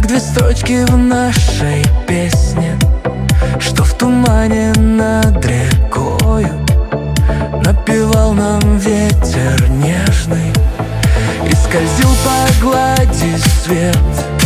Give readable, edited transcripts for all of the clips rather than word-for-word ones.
как две строчки в нашей песне, что в тумане над рекою напевал нам ветер нежный, и скользил по глади свет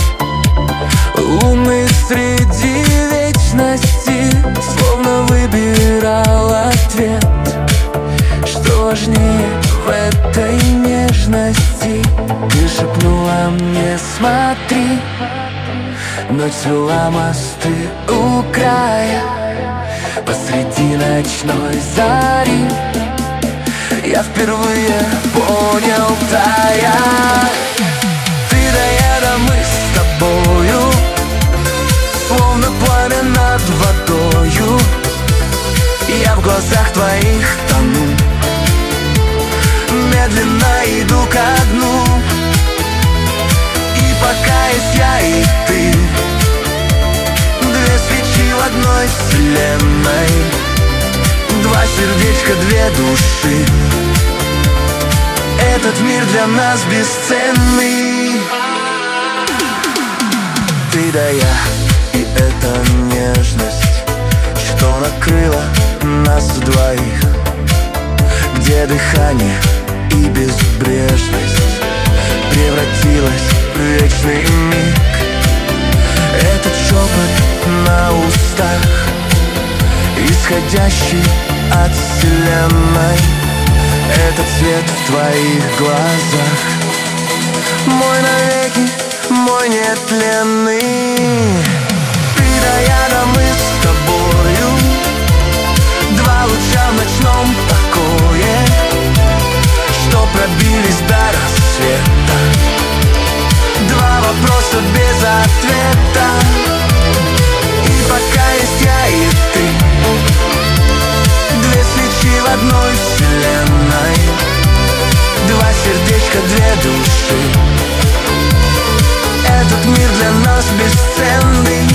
луны среди вечности, словно выбирал ответ. Что важнее в этой нежности? Ты шепнула мне: смотри, ночь свела мосты у края, посреди ночной зари я впервые понял, тая. Ты да я, да мы с тобою, словно пламя над водою. Я в глазах твоих тону, медленно иду ко дну. И пока есть я и ты, две свечи в одной вселенной, два сердечка, две души. Этот мир для нас бесценный. Ты да я, и эта нежность, что накрыла нас двоих, где дыхание и безбрежность превратилась в вечный миг. Этот шепот на устах, исходящий от вселенной, этот свет в твоих глазах, мой навеки, мой нетленный. Ты да я, да мы с тобою, два луча в ночном покое, что пробились до рассвета, два вопроса без ответа. И пока есть я и ты, две свечи в одной вселенной, два сердечка, две души. Этот мир для нас бесценный.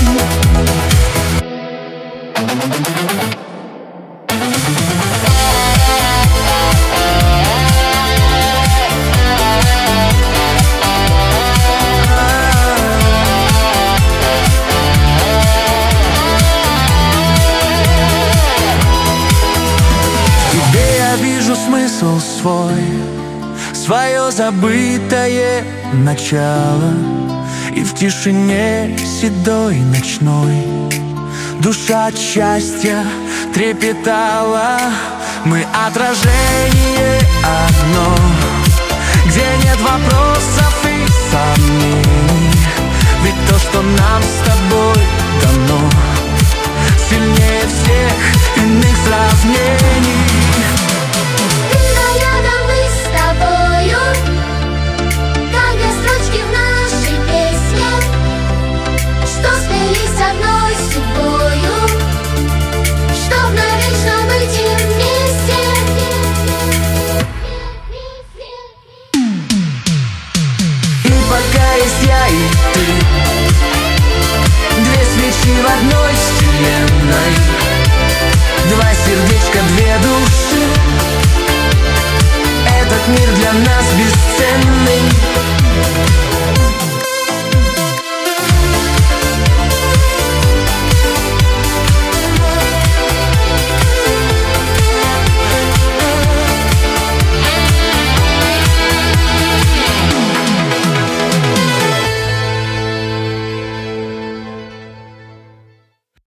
Вижу смысл свой, свое забытое начало, и в тишине седой ночной душа от счастья трепетала. Мы отражение одно, где нет вопросов и сомнений, ведь то, что нам с тобой дано, сильнее всех иных сравнений. Я и ты, две свечи в одной вселенной, два сердечка, две души. Этот мир для нас бесценный.